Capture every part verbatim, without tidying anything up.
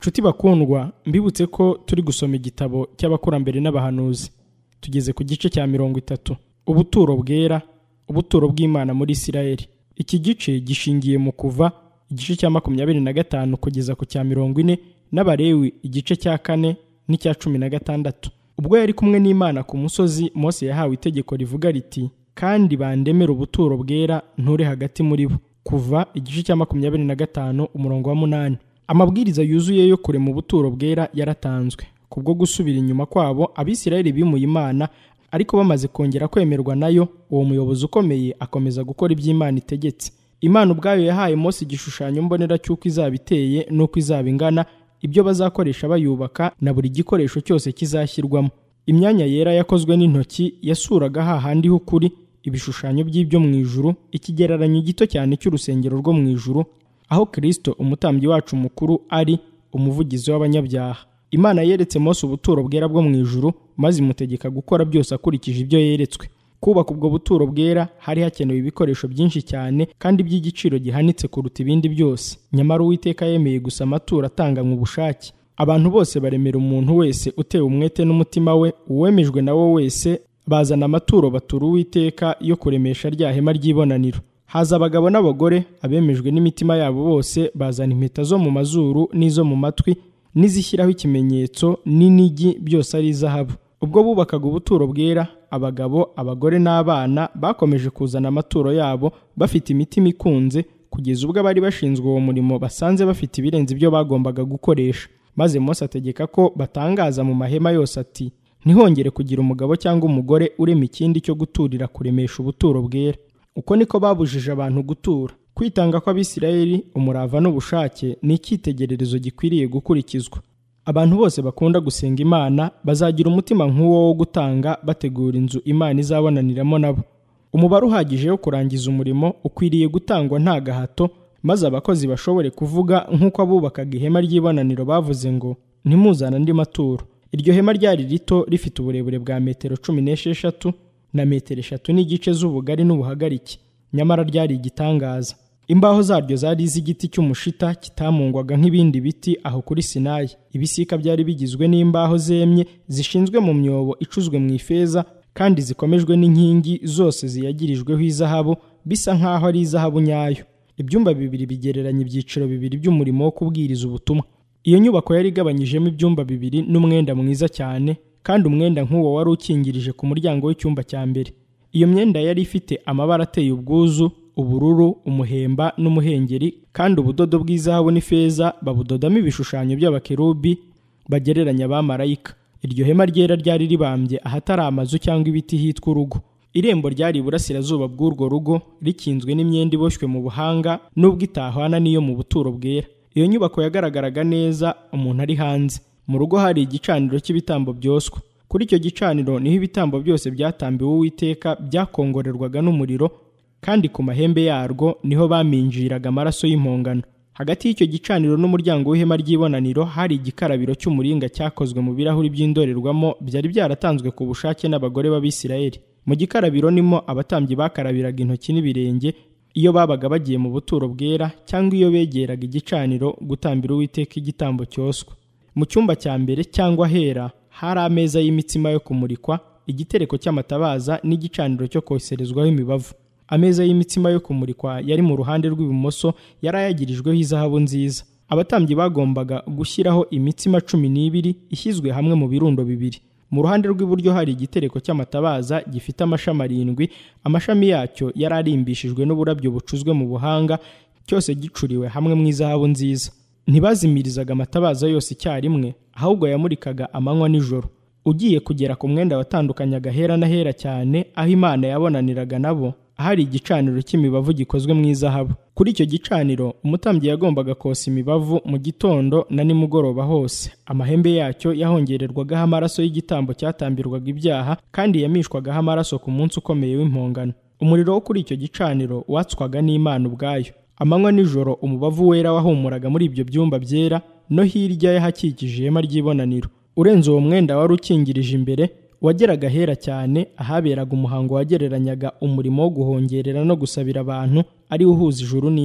Nshuti bakundwa, mbibutse ko turi gusoma igitabo cy'abakurambere n'abahanuzi. Tugeze ku gice cya mirongo itatu. Ubuturo bwera, ubuturo bw'Imana muri Isirayeli. Iki gice gishingiye mu Kuva igice cya makumyabiri na gatanu kugeza ku cya mirongo ine, n'Abalewi igice cya kane n'icya cumi na gatandatu. Ubwo yari kumwe n'Imana ku musozi, Mose yahawe itegeko rivuga riti: kandi bandemere ubuturo bwera nture hagati muri bo. Kuva igice cya makumyabiri na gatanu umurongo wa munani. Amabwiriza yuzuye yo kurema ubuturo bwera yaratanzwe. Kubwo gusubira inyuma kwabo, Abisirayeli bimuye Imana, ariko bamaze kongera kwemerwa nayo, uwo muyobozi ukomeye akomeza gukora iby'Imana itegetse. Imana ubwayo yahaye Mose igishushanyo mbonera cy'uko izaba iteye n'uko izaba ingana, ibyo bazakoresha bayubaka, na buri gikoresho cyose kizashyirwamo. Imyanya yera yakozwe n'intoki yasuraga hahandi h'ukuri, ibishushanyo by'ibyo mu ijuru, ikigereranyo gito cyane cy'urusengero rwo mu ijuru, aho Kristo umutambyi wacu mukuru ari umuvugizi w'abanyabyaha. Imana yeretse Mose ubuturo bwera bwo mu ijuru, maze imutegeka gukora byose akurikije ibyo yeretswe. Kubaka ubwo buturo bwera hari hakenewe ibikoresho byinshi cyane kandi by'igiciro gihanitse kuruta ibindi byose. Nyamara Uwiteka yemeye gusa amaturo atanganywe ubushake. Abantu bose baremera umuntu wese utewe umwete n'umutima we, uwemejwe na wo wese bazana amaturo batura Uwiteka yo kuremesha rya hema ry'ibonaniro. Haza abagabo n'abagore, abemejwe n'imitima yabo bose bazana impeta zo mu mazuru n'izo mu matwi, n'izishyiraho ikimenyetso n'inigi, byose ari izahabu. Ubwo bubakaga ubuturo bwera, abagabo, abagore n'abana bakomeje kuzana amaturo yabo bafite imitima ikunze, kugeza ubwo abari bashinzwe uwo murimo basanze bafite ibirenze ibyo bagombaga gukoresha. Maze Mose ategeka ko batangaza mu mahema yose ati: ntihongere kugira umugabo cyangwa umugore urema ikindi cyo guturira kuremesha ubuturo bwera. Uko niko babujije abantu gutura. Kwitanga kw'Abisirayeli, umurava n'ubushake ni icyitegererezo gikwiriye gukurikizwa. Abantu bose bakunda gusenga Imana bazagira umutima nk'uwo wo gutanga, bategura inzu Imana izabonaniramo nabo. Umubare uhagije wo kurangiza umurimo ukwiriye gutangwa nta gahato, maze abakozi bashobore kuvuga nk'uko abubakaga ihema ry'ibonaniro bavuze ngo: ntimuzana andi maturo. Iryo hema ryari rito, rifite uburebure bwa metero cumi n'esheshatu na metero eshatu n'igice z'ubugari n'ubuhagarike, nyamara ryari igitangaza. Imbaho zaryo zari iz'igiti cy'umushita kitamungwaga nk'ibindi biti aho kuri Sinayi. Ibisika byari bigizwe n'imbaho zemye zishinzwe mu myobo icuzwe mu ifeza, kandi zikomejwe n'inkingi zose ziyagirijweho izahabu, bisa nk'aho ari izahabu nyayo. Ibyumba bibiri bigereranya ibyiciro bibiri by'umurimo wo kubwiriza ubutumwa. Iyo nyubako yari igabanyijemo ibyumba bibiri n'umwenda mwiza cyane, kandi umwenda nk'uwo wari ukingirije ku muryango w'icyumba cya mbere. Iyo myenda yari ifite amabara ateye ubwuzu, ubururu, umuhemba n'umuhengeri, kandi ubudodo bw'izahabu n'ifeza babudodamo ibishushanyo by'abakerubi bagereranya abamarayika. Iryo hema ryera ryari ribambye ahatari amazu cyangwa ibiti hitwa urugo. Irembo ryari iburasirazuba bw'urwo rugo, rikinzwe n'imyenda iboshywe mu buhanga, n'ubwo itahwana n'iyo mu buturo bwera. Iyo nyubako yagaragaraga neza umuntu ari hanze. Mu rugo hari igicaniro cy'ibitambo byoswa. Kuri icyo gicaniro niho ibitambo byose byatambiwe Uwiteka byakongorerwaga n'umuriro, kandi ku mahembe yarwo niho baminjiraga amaraso y'impongano. Hagati y'icyo gicaniro n'umuryango w'ihema ry'ibonaniro hari igikarabiro cy'umuringa cyakozwe mu birahuri by'indorerwamo, byari byaratanzwe ku bushake n'abagore b'Abisirayeli. Mu gikarabiro nimo abatambyi bakarabiraga intoki n'ibirenge iyo babaga bagiye mu buturo bwera, cyangwa iyo begeraga igicaniro gutambira Uwiteka igitambo cyoswa. Mu cyumba cya mbere cyangwa hera hari ameza y'imitsima yo kumurikwa, igitereko cy'amatabaza n'igicaniro cyo koserezwaho imibavu. Ameza y'imitsima yo kumurikwa yari mu ruhande rw'ibumoso, yari ayagirijweho izahabu nziza. Abatambyi bagombaga gushyiraho imitsima cumi n'ibiri ishyizwe hamwe mu birundo bibiri. Mu ruhande rw'iburyo hari igitereko cy'amatabaza gifite amashami arindwi, amashami yacyo yari arimbishijwe n'uburabyo bucuzwe mu buhanga, cyose gicuriwe hamwe mu izahabu nziza. Ntibazimirizaga amatabaza yose icyarimwe, ahubwo yamurikaga amanywa n'ijoro. Ugiye kugera ku mwenda watandukanyaga hera na hera cyane, aho Imana yabonaniraga nabo, ahari igicaniro cy'imibavu gikozwe mu izahabu. Kuri icyo gicaniro umutambyi yagombaga kosa imibavu mu gitondo na nimugoroba hose. Amahembe yacyo yahongererwagaho amaraso y'igitambo cyatambirwaga ibyaha, kandi yamishwagaho amaraso ku munsi ukomeye w'impongano. Umuriro wo kuri icyo gicaniro watswaga n'Imana ubwayo. Amanywa n'ijoro umubavu wera wahumuraga muri ibyo byumba byera no hirya y'ahakikije ihema ry'ibonaniro. Urenze uwo mwenda wari ukingirije imbere, wageraga hera cyane, ahaberaga umuhango wagereranyaga umurimo wo guhongerera no gusabira abantu, ari uhuza ijuru n'isi.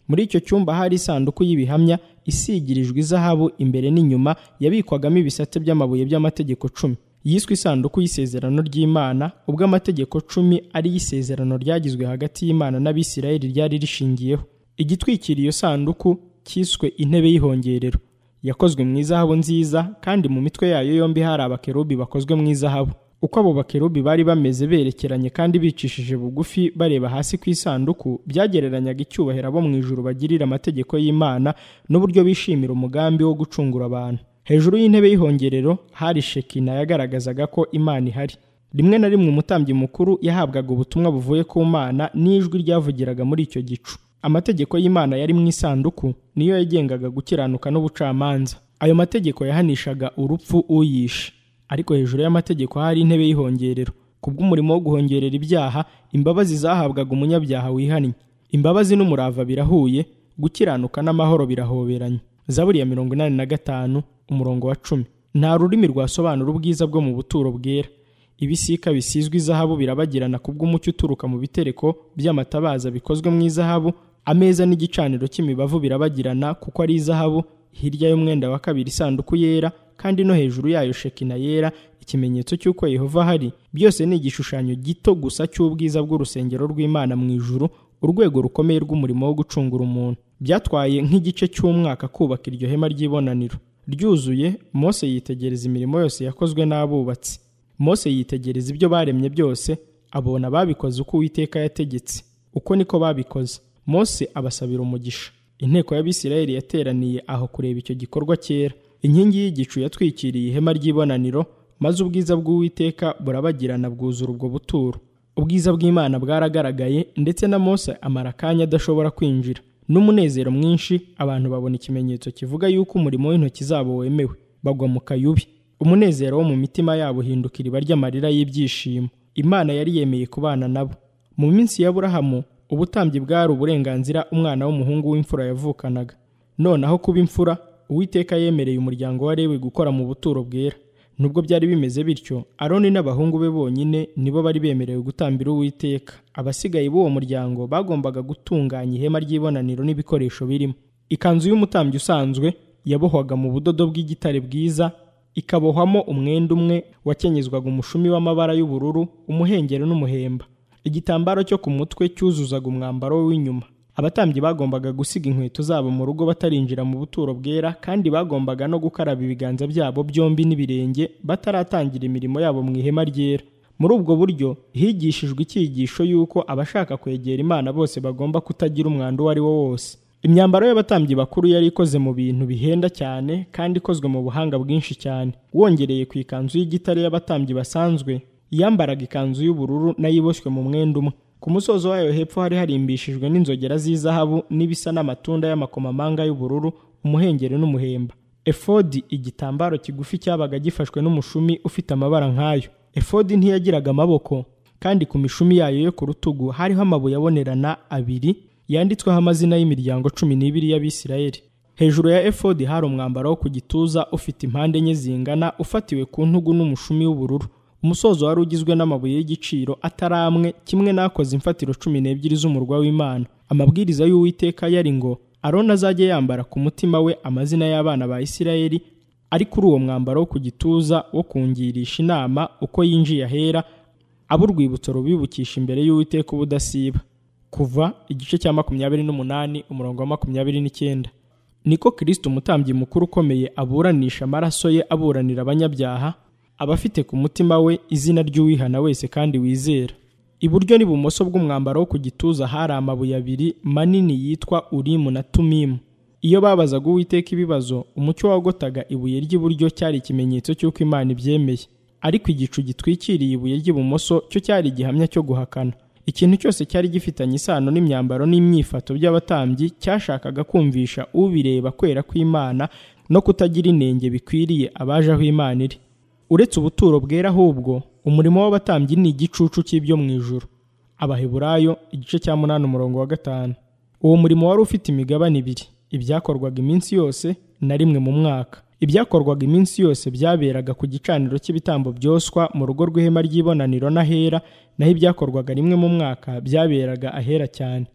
Muri icyo cyumba hari isanduku y'ibihamya isigirijwe izahabu imbere n'inyuma, yabikwagamo ibisate by'amabuye by'amategeko cumi. Yiswe isanduku y'isezerano ry'Imana, ubwo amategeko cumi ari y'isezerano ryagizwe hagati y'Imana n'Abisirayeli ryari rishingiyeho. Igitwikiriye iyo sanduku cyiswe intebe y'ihongerero, yakozwe mu izahabu nziza, kandi mu mitwe yayo yombi hari abakerubi bakozwe mu izahabu. Uko abo bakerubi bari bameze berekeranye kandi bicishije bugufi bareba hasi ku isanduku, byagereranyaga icyubahiro abo mu ijuru bagirira amategeko y'Imana n'uburyo bishimira umugambi wo gucungura abantu. Hejuru y'intebe y'ihongerero hari Shekina yagaragazaga ko Imana ihari. Rimwe na rimwe umutambyi mukuru yahabwaga ubutumwa buvuye ku Mana n'ijwi ryavugiraga muri icyo gicu. Amategeko y'Imana yari mu isanduku niyo yagengaga gukiranuka n'ubucamanza. Ayo mategeko yahanishaga urupfu uyishe. Ariko hejuru y'amategeko hari intebe y'ihongerero. Kubw'umurimo wo guhongerera ibyaha, imbabazi zahabwaga umunyabyaha wihannye. Imbabazi n'umurava birahuye, gukiranuka n'amahoro birahoberanye. Zaburi ya mirongo inani na gatanu umurongo wa cumi. Nta rurimi rwasobanura ubwiza bwo mu buturo bwera. Ibisika bisizwe izahabu birabagirana kubw'umucyo uturuka mu bitereko by'amatabaza bikozwe mu izahabu. Ameza n'igicaniro cy'imibavu birabagirana kuko ari izahabu. Hirya y'umwenda wa kabiri isanduku yera, kandi no hejuru yayo Shekina yera, ikimenyetso cy'uko Yehova ahari. Byose ni igishushanyo gito gusa cy'ubwiza bw'urusengero rw'Imana mu ijuru, urwego rukomeye rw'umurimo wo gucungura umuntu. Byatwaye nk'igice cy'umwaka kubaka iryo hema ry'ibonaniro. Ryuzuye, Mose yitegereza imirimo yose yakozwe n'abubatsi. Mose yitegereza ibyo baremye byose, abona babikoze uko Uwiteka yategetse. Uko niko babikoze. Mose abasabira umugisha. Inteko y'Abisirayeli yateraniye aho kureba icyo gikorwa cyera. Inkingi y'igicu yatwikiriye ihema ry'ibonaniro, maze ubwiza bw'Uwiteka burabagirana bwuzura ubwo buturo. Ubwiza bw'Imana bwaragaragaye, ndetse na Mose amara akanya adashobora kwinjira. N'umunezero mwinshi, abantu babona ikimenyetso kivuga yuko umurimo w'intoki zabo wemewe. Bagwa mu kayubi. Umunezero wo mu mitima yabo uhinduka iriba ry'amarira y'ibyishimo. Imana yari yemeye kubana nabo. Mu minsi ya Aburahamu, ubutambyi bwari uburenganzira umwana w'umuhungu w'imfura yavukanaga. Noneho kuba imfura, Uwiteka yemereye umuryango wa Lewi gukora mu buturo bwera. Nubwo byari bimeze bityo, Aroni n'abahungu be bonyine nibo bari bemerewe gutambira Uwiteka. Abasigaye b'uwo muryango bagombaga gutunganya ihema ry'ibonaniro n'ibikoresho birimo. Ikanzu y'umutambyi usanzwe yabohwaga mu budodo bw'igitare bwiza, ikabohwamo umwenda umwe wakenyezwaga umushumi w'amabara y'ubururu, umuhengeri n'umuhemba. Igitambaro cyo ku mutwe cyuzuzaga umwambaro w'inyuma. Abatambyi bagombaga gusiga inkweto zabo mu rugo batarinjira mu buturo bwera, kandi bagombaga no gukaraba ibiganza byabo byombi n'ibirenge bataratangira imirimo yabo mu ihema ryera. Muri ubwo buryo higishijwe icyigisho yuko abashaka kwegera Imana bose bagomba kutagira umwanda uwo ari wo wose. Imyambaro y'abatambyi bakuru yari ikoze mu bintu bihenda cyane kandi ikozwe mu buhanga bwinshi cyane. Wongereye ku ikanzu y'igitare y'abatambyi basanzwe, yambaraga ikanzu y'ubururu nayiboshywe mu mwenda umwe. Ku musozo wayo hepfo hari harimbishijwe n'inzogera z'izahabu n'ibisa n'amatunda y'amakomamanga y'ubururu, umuhengeri n'umuhemba. Efodi, igitambaro kigufi cyabaga gifashwe n'umushumi ufite amabara nk'ayo. Efodi ntiyagiraga amaboko, kandi ku mishumi yayo yo ku rutugu hariho amabuye abonerana abiri yanditsweho amazina y'imiryango cumi n'ibiri y'Abisirayeli. Hejuru ya efodi hari umwambaro wo ku gituza ufite impande enye zingana, ufatiwe ku ntugu n'umushumi w'ubururu. Umusozo wari ugizwe n'amabuye y'igiciro ataramwe, kimwe n'akoze imfatiro cumi n'ebyiri z'umurwa w'Imana. Amabwiriza y'Uwiteka yari ngo Aroni azajye yambara ku mutima we amazina y'abana ba Isirayeli ari kuri uwo mwambaro wo ku gituza wo kungirisha inama uko yinjiye ahera, ab'urwibutso rubibukisha imbere y'Uwiteka ubudasiba. Kuva igice cya makumyabiri n'umunani umurongo wa makumyabiri n'icyenda. Niko Kristo umutambyi mukuru ukomeye aburanisha amaraso ye aburanira abanyabyaha, abafite ku mutima we izina ry'uwihana wese kandi wizera. Iburyo n'ibumoso bw'umwambaro wo ku gituza hari amabuye abiri manini yitwa Urimu na Tumimu. Iyo babazaga Uwiteka ibibazo, umucyo wagotaga ibuye ry'iburyo cyari ikimenyetso cy'uko Imana ibyemeye, ariko igicu gitwikiriye ibuye ry'ibumoso cyo cyari igihamya cyo guhakana. Ikintu cyose cyari gifitanye isano n'imyambaro n'imyifato by'abatambyi cyashakaga kumvisha ubireba kwera kw'Imana no kutagira inenge bikwiriye abaje aho Imana iri. Uretse ubuturo bwera ahubwo, umurimo w'abatambyi ni igicucu cy'ibyo mu ijuru. Abaheburayo igice cya munani umurongo wa gatanu. Uwo murimo wari ufite imigabane ibiri, ibyakorwaga iminsi yose na rimwe mu mwaka. Ibyakorwaga iminsi yose byaberaga ku gicaniro cy'ibitambo byoswa mu rugo rw'ihema ry'ibonaniro n'ahera, naho ibyakorwaga rimwe mu mwaka byaberaga ahera cyane.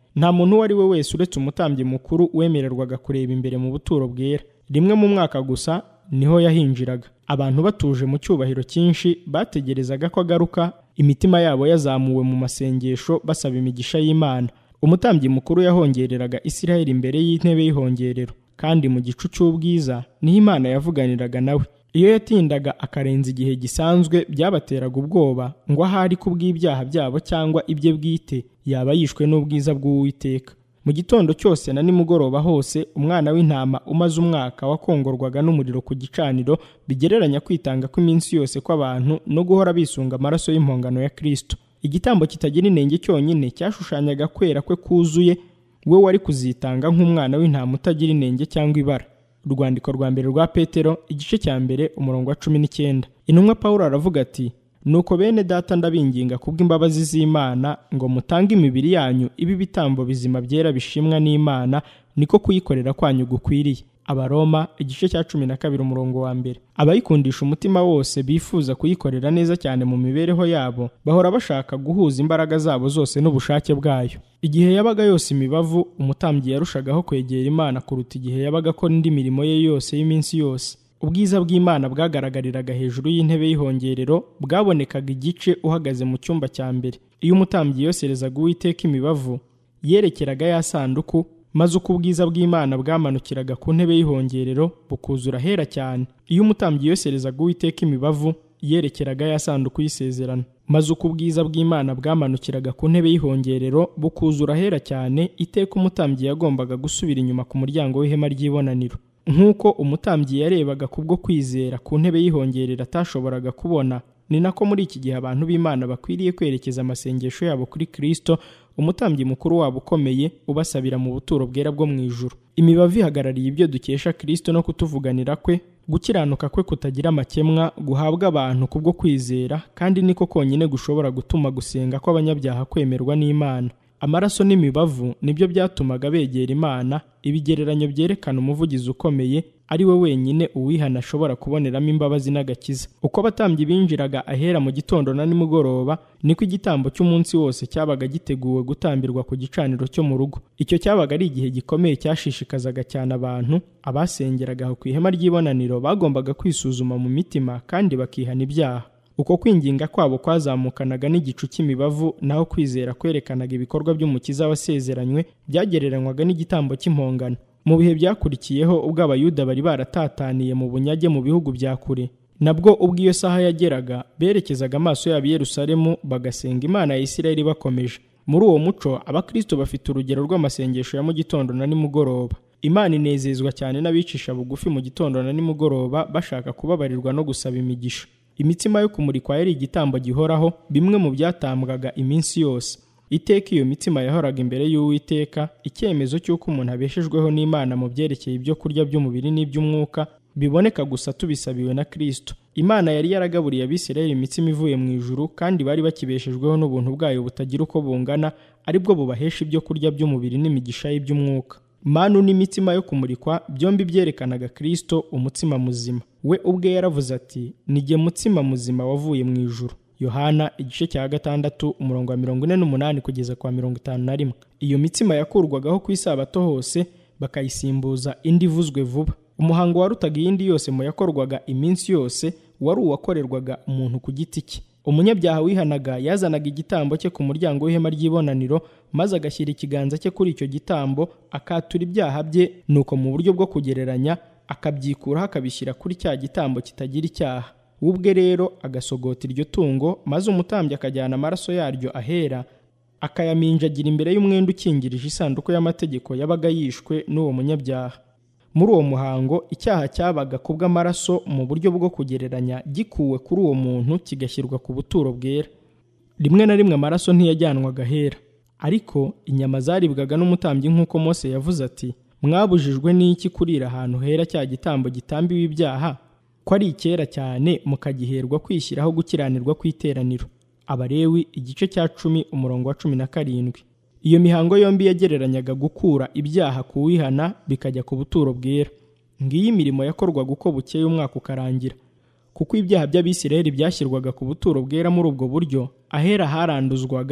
nta muntu uwo ari we wese uretse umutambyi mukuru wemererwaga kureba imbere mu buturo bwera. Rimwe mu mwaka gusa niho yahinjiraga. Abantu batuje mu cyubahiro cyinshi bategerezaga ko agaruka, imitima yabo yazamuwe mu masengesho basaba imigisha y'Imana. Umutambyi mukuru yahongereraga Isiraheli imbere y'intebe y'ihongerero, kandi mu gicu cy'ubwiza niho Imana yavuganiraga nawe. Iyo yatindaga akarenza igihe gisanzwe byabateraga ubwoba ngo ahari kubw'ibyaha byabo cyangwa ibye bwite yaba yishwe n'ubwiza bw'Uwiteka. Mu gitondo cyose na nimugoroba hose umwana w'intama umaze umwaka wakongorwaga n'umuriro ku gicaniro, bigereranya kwitanga kw'iminsi yose kw'abantu no guhora bisunga amaraso y'impongano ya Kristo. Igitambo kitagira inenge cyonyine cyashushanyaga kwera kwe kuzuye, we wari kuzitanga nk'umwana w'intama utagira inenge cyangwa ibara. Urwandiko rwa mbere rwa Petero igice cya mbere umurongo wa cumi n'icyenda. Intumwa Pawulo aravuga ati, nuko bene data ndabinginga kubw'imbabazi z'Imana ngo mutange imibiri yanyu ibi bitambo bizima byera bishimwa n'Imana, niko kuyikorera kwanyu gukwiriye. Abaroma igice cya cumi na kabiri umurongo wa mbere. Abayikundisha umutima wose bifuza kuyikorera neza cyane mu mibereho yabo, bahora bashaka guhuza imbaraga zabo zose n'ubushake bwayo. Igihe yabaga yose imibavu, umutambyi yarushagaho kwegera Imana kuruta igihe yabaga akora indi mirimo ye yose y'iminsi yose. Ubwiza bw'Imana bwagaragariraga hejuru y'intebe y'ihongerero, bwabonekaga igice uhagaze mu cyumba cya mbere. Iyo umutambyi yoserezaga Uwiteka imibavu, yerekeraga ya sanduku, maze uko ubwiza bw'Imana bwamanukiraga ku ntebe y'ihongerero bukuzura hera cyane. Iyo umutambyi yoserezaga Uwiteka imibavu, yerekeraga ya sanduku y'isezerano, maze uko ubwiza bw'Imana bwamanukiraga ku ntebe y'ihongerero bukuzura hera cyane, iteka umutambyi yagombaga gusubira inyuma ku muryango w'ihema ry'ibonaniro. Nk'uko umutambyi yarebaga kubwo kwizera ku ntebe y'ihongerero atashoboraga kubona, ni nako muri iki gihe abantu b'Imana bakwiriye kwerekeza amasengesho yabo kuri Kristo, umutambyi mukuru wabo ukomeye, ubasabira mu buturo bwera bwo mu ijuru. Imibavu ihagarariye ibyo dukesha Kristo no kutuvuganira kwe, gukiranuka kwe kutagira amakemwa guhabwa abantu kubwo kwizera, kandi niko konyine gushobora gutuma gusenga kw'abanyabyaha kwemerwa n'Imana. Amaraso n'imibavu nibyo byatumaga begera Imana, ibigereranyo byerekana umuvugizi ukomeye, ari we wenyine uwihana ashobora kuboneramo imbabazi n'agakiza. Uko abatambyi binjiraga ahera mu gitondo na nimugoroba, niko igitambo cy'umunsi wose cyabaga giteguwe gutambirwa ku gicaniro cyo mu rugo. Icyo cyabaga ari igihe gikomeye cyashishikazaga cyane abantu. Abasengeraga aho ku ihema ry'ibonaniro bagombaga kwisuzuma mu mitima kandi bakihana ibyaha. Uko kwinginga kwabo kwazamukanaga n'igicu cy'imibavu, naho kwizera kwerekanaga ibikorwa by'umukiza wasezeranywe, byagereranywaga n'igitambo cy'impongano. Mu bihe byakurikiyeho ubwo Abayuda bari baratataniye mu bunyage mu bihugu bya kure, nabwo ubwo iyo saha yageraga berekezaga amaso yabo i Yerusalemu bagasenga Imana ya Isirayeli bakomeje. Muri uwo muco Abakristo bafite urugero rw'amasengesho ya mu gitondo na nimugoroba. Imana inezezwa cyane n'abicisha bugufi mu gitondo na nimugoroba bashaka kubabarirwa no gusaba imigisha. Imitsima yo kumurikwa yari igitambo gihoraho, bimwe mu byatambwaga iminsi yose. Iteka iyo mitsima yahoraga imbere y'Uwiteka, icyemezo cy'uko umuntu abeshejweho n'Imana mu byerekeye ibyo kurya by'umubiri n'iby'umwuka, biboneka gusa tubisabiwe na Kristo. Imana yari yaragaburiye Abisirayeli imitsima ivuye mu ijuru, kandi bari bakibeshejweho n'ubuntu bwayo butagira uko bungana, aribwo bubahesha ibyo kurya by'umubiri n'imigisha y'iby'umwuka. Manu n'imitsima yo kumurikwa byombi byerekanaga Kristo, umutsima muzima. We ubwe yaravuze ati, nijye mutsima muzima wavuye mu ijuru. Yohana igice cya gatandatu umurongo wa mirongo ine n'umunani kugeza kwa mirongo itanu na rimwe. Iyo mitsima yakurwagaho ku isabato hose, bakayisimbuza indi ivuzwe vuba. Umuhango warutaga iyindi yose mu yakorwaga iminsi yose wari uwakorerwaga umuntu ku giti cye. Umunyabyaha wihanaga yazanaga igitambo cye ku muryango w'ihema ry'ibonaniro, maze agashyira ikiganza cye kuri icyo gitambo, akatura ibyaha bye, nuko mu buryo bwo kugereranya akabyikuraho akabishyira kuri cya gitambo kitagira icyaha. Ubwe rero agasogota iryo tungo, maze umutambyi akajyana amaraso yaryo ahera, akayaminjagira imbere y'umwenda ukingirije isanduku y'amategeko yabaga yishwe n'uwo munyabyaha. Muri uwo muhango icyaha cyabaga kubw'amaraso mu buryo bwo kugereranya gikuwe kuri uwo muntu kigashyirwa ku buturo bwera. Rimwe na rimwe amaraso ntiyajyanwaga ahera, ariko inyama zaribwaga n'umutambyi nk'uko Mose yavuze ati, mwabujijwe n'iki kurira ahantu hera cya gitambo gitambiwe ibyaha, ko ari icyera cyane mukagiherwa kwishyiraho gukiranirwa kw'iteraniro. Abalewi igice cya cumi umurongo wa cumi na karindwi. Iyo mihango yombi yagereranyaga gukura ibyaha kuwihana bikajya ku buturo bwera. Ngiyi imirimo yakorwaga uko bukeye umwaka ukarangira. Kuko ibyaha by'Abisirayeli byashyirwaga ku buturo bwera muri ubwo buryo, ahera haranduzwaga,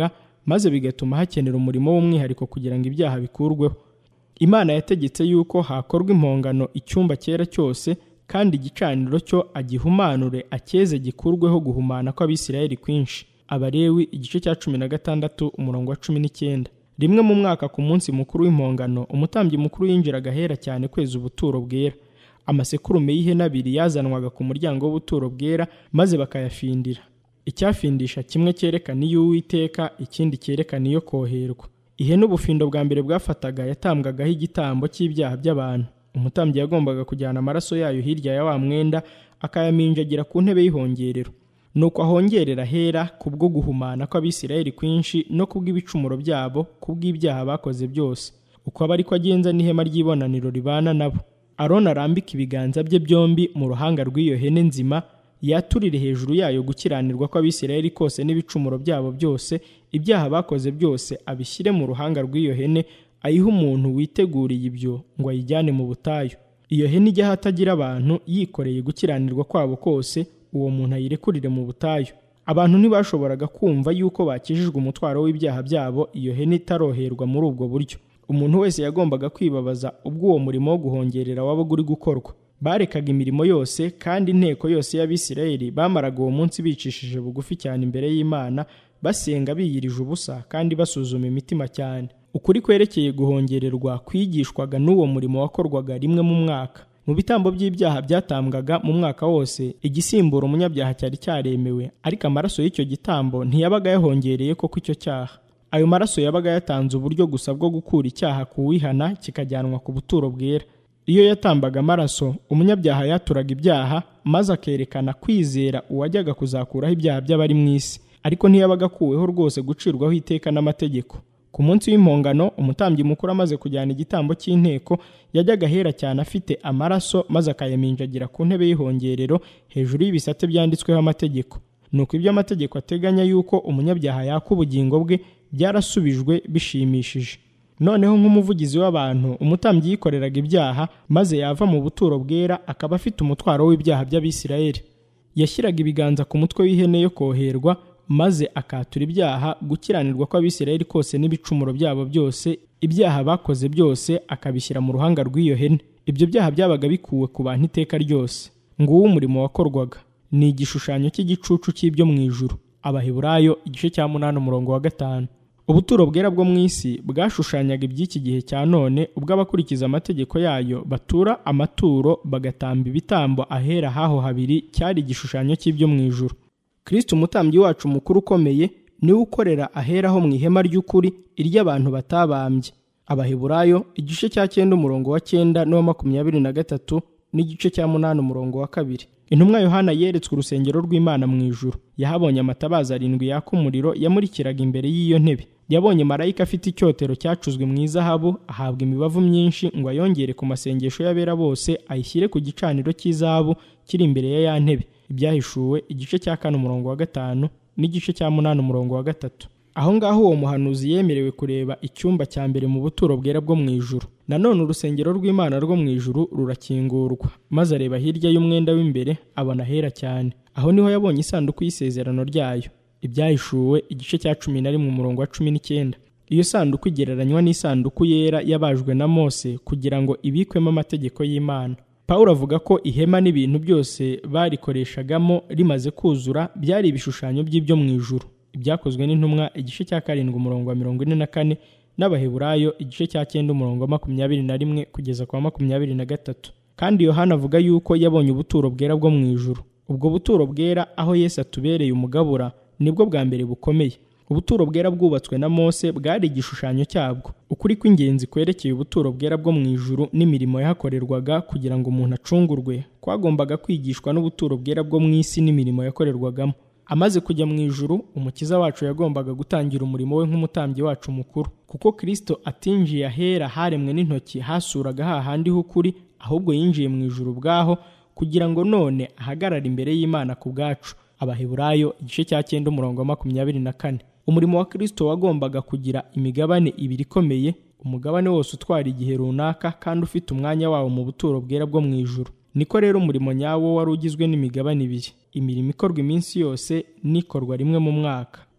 maze bigatuma hakenera umurimo w'umwihariko kugira ngo ibyaha bikurweho. Imana yategetse yuko hakorwa impongano icyumba cyera cyose, kandi igicaniro cyo agihumanure acyeze gikurweho guhumana kw'Abisirayeli kwinshi. Abalewi igice cya cumi na gatandatu umurongo wa cumi n'icyenda. Rimwe mu mwaka ku munsi mukuru w'impongano, umutambyi mukuru yinjiraga ahera cyane kweza ubuturo bwera. Amasekurume y'ihene abiri yazanwaga ku muryango w'ubuturo bwera, maze bakayafindira. Icyafindisha kimwe cyerekana iy'Uwiteka, ikindi cyerekana iyo koherwa. Ihene ubufindo bwa mbere bwafataga yatambwagaho igitambo cy'ibyaha by'abantu. Umutambyi yagombaga kujyana amaraso yayo hirya ya wa mwenda, akayaminjagira ku ntebe y'ihongerero. Nuko ahongerera ahera kubwo guhumana kw'Abisirayeli kwinshi no kubw'ibicumuro byabo, kubw'ibyaha bakoze byose. Uko aba ariko agenza n'ihema ry'ibonaniro ribana nabo. Aroni arambika ibiganza bye byombi mu ruhanga rw'iyo hene nzima, yaturire hejuru yayo gukiranirwa kw'Abisirayeli kose n'ibicumuro byabo byose, ibyaha bakoze byose abishyire mu ruhanga rw'iyo hene, ayiha umuntu witeguriye ibyo ngo ayijyane mu butayu. Iyo hene ijya ahatagira abantu, yikoreye gukiranirwa kwabo kose, uwo muntu ayirekurire mu butayu. Abantu ntibashoboraga kumva yuko bakijijwe umutwaro w'ibyaha byabo iyo hene itaroherwa muri ubwo buryo. Umuntu wese yagombaga kwibabaza ubwo uwo murimo wo guhongerera wabaga uri gukorwa. Barekaga imirimo yose, kandi inteko yose y'Abisirayeli bamaraga uwo munsi bicishije bugufi cyane imbere y'Imana, basenga biyirije ubusa kandi basuzuma imitima cyane. Ukuri kwerekeye guhongererwa kwigishwaga n'uwo murimo wakorwaga rimwe mu mwaka. Mu bitambo by'ibyaha byatambwaga mu mwaka wose, igisimbura umunyabyaha cyari cyaremewe, ariko amaraso y'icyo gitambo ntiyabaga yahongereye koko icyo cyaha. Ayo maraso yabaga yatanze uburyo gusa bwo gukura icyaha kuwihana kikajyanwa ku buturo bwera. Iyo yatambaga amaraso, umunyabyaha yaturaga ibyaha, maze akerekana kwizera uwajyaga kuzakuraho ibyaha by'abari mu isi, ariko ntiyabaga akuweho rwose gucirwaho iteka n'amategeko. Ku munsi w'impongano, umutambyi mukuru amaze kujyana igitambo cy'inteko, yajyaga ahera cyane afite amaraso, maze akayaminjagira ku ntebe y'ihongerero hejuru y'ibisate byanditsweho amategeko. Nuko ibyo amategeko ateganya yuko umunyabyaha yaka ubugingo bwe byarasubijwe bishimishije. Noneho nk'umuvugizi w'abantu, umutambyi yikoreraga ibyaha, maze yava mu buturo bwera akaba afite umutwaro w'ibyaha by'Abisirayeli. Yashyiraga ibiganza ku mutwe w'ihene yo koherwa, maze akatura ibyaha, gukiranirwa kw'Abisirayeli kose n'ibicumuro byabo byose, ibyaha bakoze byose akabishyira mu ruhanga rw'iyo hene. Ibyo byaha byabaga bikuwe ku bantu iteka ryose. Nguwo umurimo wakorwaga. Ni igishushanyo cy'igicucu cy'ibyo mu ijuru. Abaheburayo igice cya munani umurongo wa gatanu. Ubuturo bwera bwo mu isi bwashushanyaga iby'iki gihe cya none, ubwo abakurikiza amategeko yayo batura amaturo bagatamba ibitambo ahera haho habiri, cyari igishushanyo cy'ibyo mu ijuru. Kristo umutambyi wacu mukuru ukomeye niwe ukorera ahera ho mu ihema ry'ukuri, iry'abantu batabambye. Abaheburayo igice cya cyenda umurongo wa cyenda n'uwa makumyabiri na gatatu n'igice cya munani umurongo wa kabiri. Intumwa Yohana yeretswe urusengero rw'Imana mu ijuru. Yahabonye amatabaza arindwi yaka umuriro yamurikiraga imbere y'iyo ntebe. Yabonye marayika afite icyotero cyacuzwe mu izahabu, ahabwa imibavu myinshi ngo ayongere ku masengesho y'abera bose, ayishyire ku gicaniro cy'izahabu kiri imbere ya ya ntebe. Ibyahishuwe igice cya kane umurongo wa gatanu n'igice cya munani umurongo wa gatatu. Aho ngaho uwo muhanuzi yemerewe kureba icyumba cya mbere mu buturo bwera bwo mu ijuru. Nanone urusengero rw'Imana rwo mu ijuru rurakingurwa, maze areba hirya y'umwenda w'imbere, abona ahera cyane. Aho niho yabonye isanduku y'isezerano ryayo. Ibyahishuwe igice cya cumi na rimwe umurongo wa cumi n'icyenda. Iyo sanduku igereranywa n'isanduku yera yabajwe na Mose kugira ngo ibikwemo amategeko y'Imana. Pawulo avuga ko ihema n'ibintu byose barikoreshagamo rimaze kuzura byari ibishushanyo by'ibyo mu ijuru. Ibyakozwe n'intumwa igice cya karindwi umurongo wa mirongo ine na kane, n'Abaheburayo igice cya cyenda umurongo wa makumyabiri na rimwe kugeza kwa makumyabiri na gatatu. Kandi Yohana avuga yuko yabonye ubuturo bwera bwo mu ijuru. Ubwo buturo bwera aho Yesu atubereye umugabura nibwo bwa mbere bukomeye. Ubuturo bwera bwubatswe na Mose bwari igishushanyo cyabwo. Ukuri kw'ingenzi kwerekeye ubuturo bwera bwo mu ijuru n'imirimo yahakorerwaga kugira ngo umuntu acungurwe kwagombaga kwigishwa n'ubuturo bwera bwo mu isi n'imirimo yakorerwagamo. Amaze kujya mu ijuru, umukiza wacu yagombaga gutangira umurimo we nk'umutambyi wacu mukuru. Kuko Kristo atinjiye ahera haremwe n'intoki hasuraga hahandi h'ukuri, ahubwo yinjiye mu ijuru bwaho kugira ngo none ahagarare imbere y'Imana ku bwacu. Abaheburayo igice cya cyenda umurongo wa makumyabiri na kane. Umurimo wa Kristo wagombaga kugira imigabane ibiri ikomeye, umugabane wose utwara igihe runaka kandi ufite umwanya wawo mu buturo bwera bwo mu ijuru. Niko rero umurimo nyawo wari ugizwe n'imigabane ibiri, imirimo ikorwa iminsi yose n'ikorwa rimwe mu mwaka.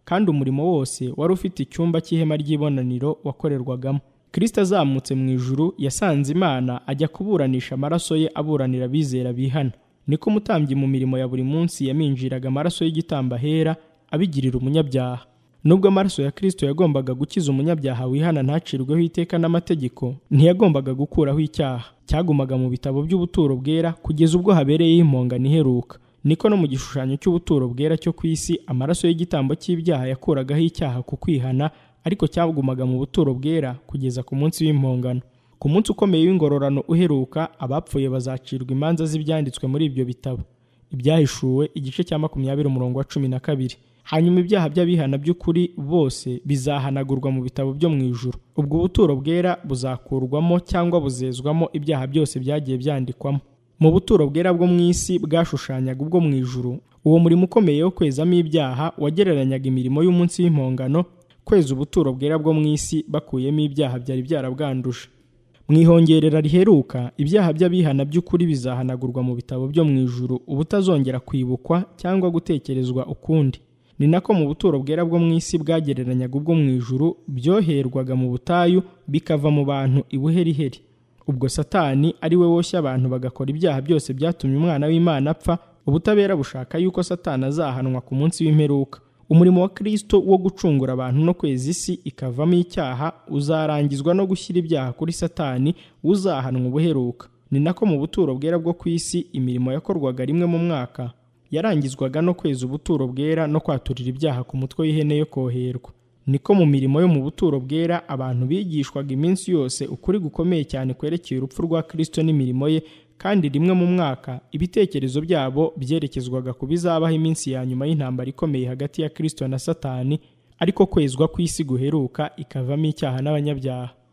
kandi umurimo wose wari ufite icyumba cy'ihema ry'ibonaniro wakorerwagamo. Kristo azamutse mu ijuru yasanze Imana, ajya kuburanisha amaraso ye aburanira abizera bihana. Niko umutambyi mu mirimo ya buri munsi yaminjiraga amaraso y'igitambo ahera abigirira umunyabyaha. Nubwo amaraso ya Kristo yagombaga gukiza umunyabyaha wihana ntacirweho iteka n'amategeko, ntiyagombaga gukuraho icyaha. Cyagumaga mu bitabo by'ubuturo bwera kugeza ubwo habereyeho impongano iheruka. Niko no mu gishushanyo cy'ubuturo bwera cyo ku isi amaraso y'igitambo cy'ibyaha yakuragaho icyaha ku kwihana, ariko cyagumaga mu buturo bwera kugeza ku munsi w'impongano. Ku munsi ukomeye w'ingororano uheruka, abapfuye bazacirwa imanza z'ibyanditswe muri ibyo bitabo. Ibyahishuwe igice cya makumyabiri umurongo wa cumi na kabiri. Hanyuma ibyaha by'abihana by'ukuri bose bizahanagurwa mu bitabo byo mu ijuru. Ubwo ubuturo bwera buzakurwamo cyangwa buzezwamo ibyaha byose byagiye byandikwamo. Mu buturo bwera bwo mu isi bwashushanyaga ubwo mu ijuru, uwo murimo ukomeye wo kwezamo ibyaha wagereranyaga imirimo y'umunsi w'impongano, kweza ubuturo bwera bwo mu isi bakuyemo ibyaha byari byarabwanduje. Mu ihongerera riheruka, ibyaha by'abihana by'ukuri bizahanagurwa mu bitabo byo mu ijuru, ubutazongera kwibukwa cyangwa gutekerezwa ukundi. Ni nako mu buturo bwera bwo mu isi bwagereranyaga ubwo mu ijuru, byoherwaga mu butayu bikava mu bantu ibuheriheri. Ubwo Satani ari we woshya abantu bagakora ibyaha byose byatumye umwana w'Imana apfa, ubutabera bushaka yuko Satani azahanwa ku munsi w'imperuka. Umurimo wa Kristo wo gucungura abantu no kweza isi ikavamo icyaha uzarangizwa no gushyira ibyaha kuri Satani uzahanwa ubuheruka. Ni nako mu buturo bwera bwo ku isi imirimo yakorwaga rimwe mu mwaka yarangizwaga no kweza ubuturo bwera no kwaturira ibyaha ku mutwe w'ihene yo koherwa. Niko mu mirimo yo mu buturo bwera abantu bigishwaga iminsi yose ukuri gukomeye cyane kwerekeye urupfu rwa Kristo n'imirimo ye, kandi rimwe mu mwaka ibitekerezo byabo byerekezwaga ku bizabaho iminsi ya nyuma y'intambara ikomeye hagati ya Kristo na Satani, ariko kwezwa kw'isi guheruka ikavamo icyaha n'abanyabyaha.